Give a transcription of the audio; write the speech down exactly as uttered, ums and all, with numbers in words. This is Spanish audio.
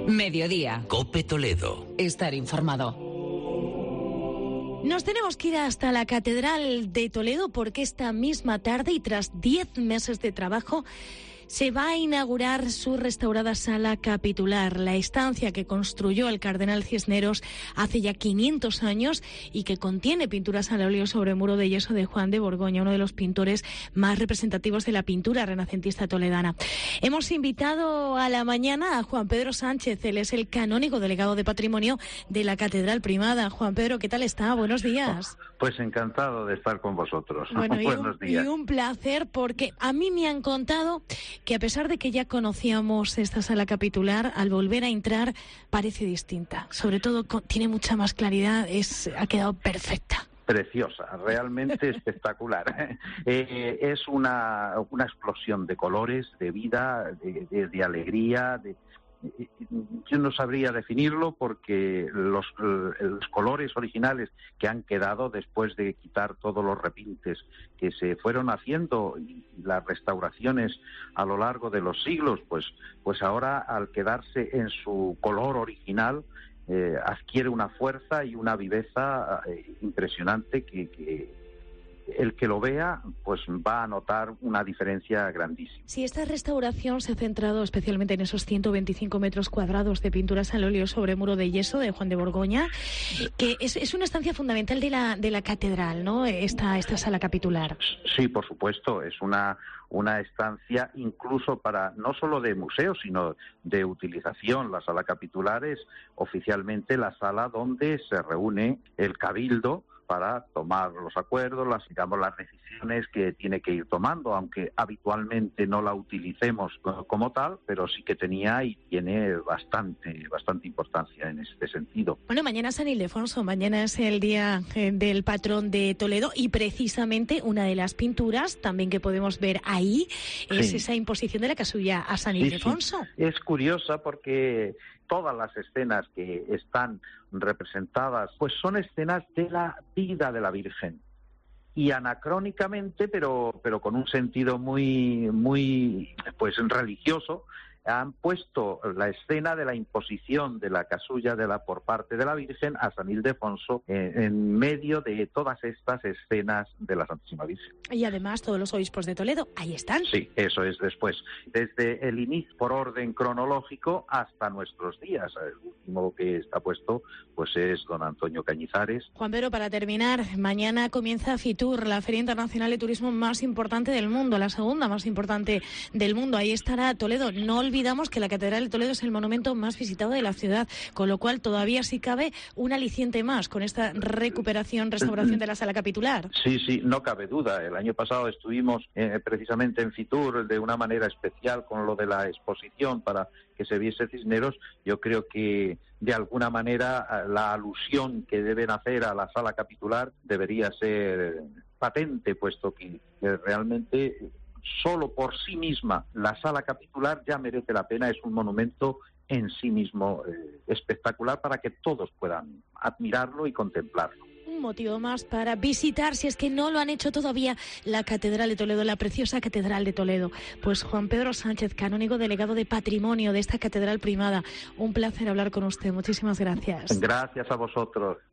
Mediodía. COPE Toledo. Estar informado. Nos tenemos que ir hasta la Catedral de Toledo porque esta misma tarde y tras diez meses de trabajo se va a inaugurar su restaurada sala capitular, la estancia que construyó el cardenal Cisneros hace ya quinientos años y que contiene pinturas al óleo sobre muro de yeso de Juan de Borgoña, uno de los pintores más representativos de la pintura renacentista toledana. Hemos invitado a la mañana a Juan Pedro Sánchez, él es el canónigo delegado de Patrimonio de la Catedral Primada. Juan Pedro, ¿qué tal está? Buenos días. Pues encantado de estar con vosotros. Bueno, Buenos y un, días. Y un placer, porque a mí me han contado que a pesar de que ya conocíamos esta sala capitular, al volver a entrar parece distinta. Sobre todo con, tiene mucha más claridad, es ha quedado perfecta. Preciosa, realmente espectacular. Eh, es una, una explosión de colores, de vida, de, de, de alegría, de... Yo no sabría definirlo porque los, los colores originales que han quedado después de quitar todos los repintes que se fueron haciendo y las restauraciones a lo largo de los siglos, pues, pues ahora al quedarse en su color original eh, adquiere una fuerza y una viveza eh, impresionante que, que el que lo vea pues va a notar una diferencia grandísima. Si esta restauración se ha centrado especialmente en esos ciento veinticinco metros cuadrados de pinturas al óleo sobre muro de yeso de Juan de Borgoña, que es, es una estancia fundamental de la de la catedral, ¿no? Esta esta sala capitular. Sí, por supuesto, es una una estancia incluso para no solo de museo, sino de utilización. La sala capitular es oficialmente la sala donde se reúne el cabildo para tomar los acuerdos, las, digamos, las decisiones que tiene que ir tomando, aunque habitualmente no la utilicemos como tal, pero sí que tenía y tiene bastante, bastante importancia en este sentido. Bueno, mañana es San Ildefonso, mañana es el día eh, del patrón de Toledo y precisamente una de las pinturas también que podemos ver ahí es sí. esa imposición de la casulla a San Ildefonso. Sí, sí. Es curiosa porque todas las escenas que están representadas, pues son escenas de la vida de la Virgen. Y anacrónicamente, pero, pero con un sentido muy, muy, pues religioso, han puesto la escena de la imposición de la casulla de la, por parte de la Virgen a San Ildefonso en, en medio de todas estas escenas de la Santísima Virgen. Y además todos los obispos de Toledo, ahí están. Sí, eso es después. Desde el inicio, por orden cronológico, hasta nuestros días. El último que está puesto pues es don Antonio Cañizares. Juan Pedro, para terminar, mañana comienza FITUR, la Feria Internacional de Turismo más importante del mundo, la segunda más importante del mundo. Ahí estará Toledo. No olvidamos que la Catedral de Toledo es el monumento más visitado de la ciudad, con lo cual todavía sí cabe un aliciente más con esta recuperación, restauración de la sala capitular. Sí, sí, no cabe duda. El año pasado estuvimos eh, precisamente en FITUR de una manera especial con lo de la exposición para que se viese Cisneros. Yo creo que de alguna manera la alusión que deben hacer a la sala capitular debería ser patente, puesto que realmente solo por sí misma la sala capitular ya merece la pena, es un monumento en sí mismo eh, espectacular para que todos puedan admirarlo y contemplarlo. Un motivo más para visitar, si es que no lo han hecho todavía, la Catedral de Toledo, la preciosa Catedral de Toledo. Pues Juan Pedro Sánchez, canónigo delegado de Patrimonio de esta Catedral Primada, un placer hablar con usted. Muchísimas gracias. Gracias a vosotros.